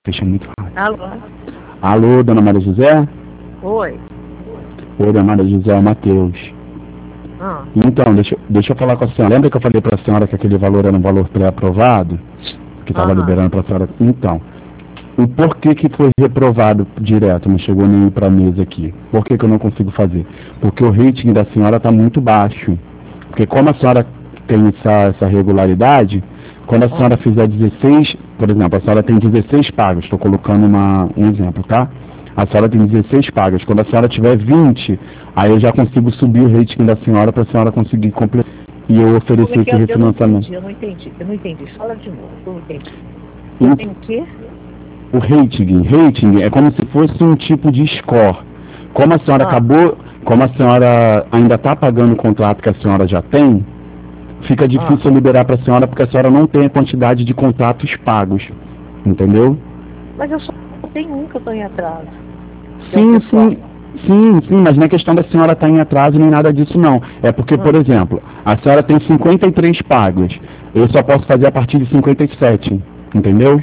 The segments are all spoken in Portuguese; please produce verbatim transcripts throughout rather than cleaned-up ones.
Fecha muito rápido. Alô? Alô, dona Maria José? Oi. Oi, dona Maria José, é o Matheus. Ah. Então, deixa, deixa eu falar com a senhora. Lembra que eu falei para a senhora que aquele valor era um valor pré-aprovado? Que estava Aham. liberando para a senhora? Então, o porquê que foi reprovado direto, não chegou nem para a mesa aqui? Por que, que eu não consigo fazer? Porque o rating da senhora está muito baixo. Porque como a senhora tem essa, essa regularidade, quando a senhora fizer dezesseis, por exemplo, a senhora tem dezesseis pagas, estou colocando uma, um exemplo, tá? A senhora tem dezesseis pagas. Quando a senhora tiver vinte, aí eu já consigo subir o rating da senhora para a senhora conseguir completar. E eu oferecer Como é que esse eu, eu não refinanciamento. entendi, eu não entendi, eu não entendi. Fala de novo, eu não entendi. E Eu tenho o quê? o rating, rating é como se fosse um tipo de score. Como a senhora Ah. acabou, como a senhora ainda está pagando o contrato que a senhora já tem, fica difícil Ah. liberar para a senhora porque a senhora não tem a quantidade de contratos pagos. Entendeu? Mas eu só tenho um que eu estou em atraso. Sim, sim. Sim, sim, mas não é questão da senhora estar em atraso nem nada disso não. É porque, por Ah. exemplo, a senhora tem cinquenta e três pagas. Eu só posso fazer a partir de cinquenta e sete. Entendeu?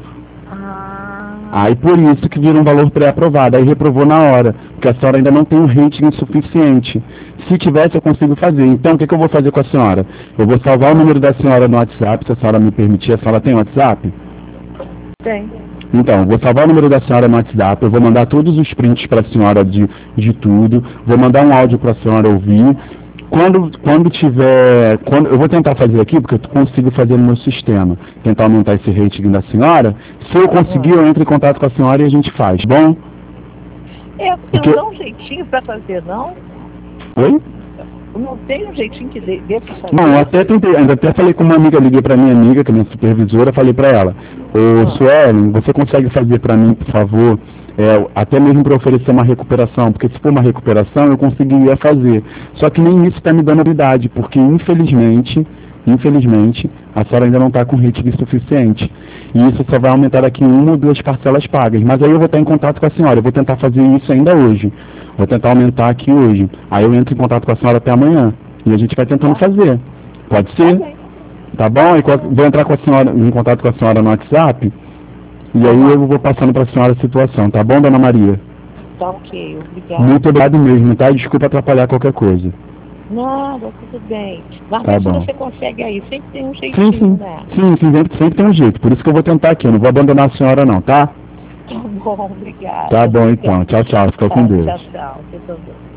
Ah. Aí por isso que vira um valor pré-aprovado. Aí reprovou na hora, porque a senhora ainda não tem um rating suficiente. Se tivesse, eu consigo fazer. Então, o que, que eu vou fazer com a senhora? Eu vou salvar o número da senhora no WhatsApp, se a senhora me permitir. A senhora tem WhatsApp? Tem. Então, vou salvar o número da senhora no WhatsApp, eu vou mandar todos os prints para a senhora de, de tudo, vou mandar um áudio para a senhora ouvir. Quando, quando tiver, quando, eu vou tentar fazer aqui, porque eu consigo fazer no meu sistema, tentar aumentar esse rating da senhora. Se eu conseguir, eu entro em contato com a senhora e a gente faz, bom? É, porque Porque... não dá um jeitinho para fazer, não? Oi? Não tem um jeitinho que dê, dê para fazer? Não, eu até tentei, ainda até falei com uma amiga, liguei para minha amiga, que é minha supervisora, falei para ela, ô Ah. Suelen, você consegue fazer para mim, por favor, é, até mesmo para oferecer uma recuperação, porque se for uma recuperação eu conseguiria fazer, só que nem isso está me dando habilidade, porque infelizmente, infelizmente, a senhora ainda não está com rating suficiente, e isso só vai aumentar daqui em uma ou duas parcelas pagas, mas aí eu vou estar em contato com a senhora, eu vou tentar fazer isso ainda hoje, vou tentar aumentar aqui hoje, aí eu entro em contato com a senhora até amanhã, e a gente vai tentando fazer. Pode ser? Tá bom? E vou entrar com a senhora, em contato com a senhora no WhatsApp. E aí eu vou passando para a senhora a situação. Tá bom, dona Maria? Tá ok, obrigada. Muito obrigado mesmo, tá? Desculpa atrapalhar qualquer coisa. Nada, tudo bem. Mas Tá mesmo bom. você consegue aí, sempre tem um jeitinho, Sim, sim. né? Sim, sim, sempre, sempre tem um jeito. Por isso que eu vou tentar aqui. Eu não vou abandonar a senhora não, tá? Tá bom, obrigada. Tá bom então. Tchau, tchau. Fica com Deus. Tchau, tchau. Fica com Deus.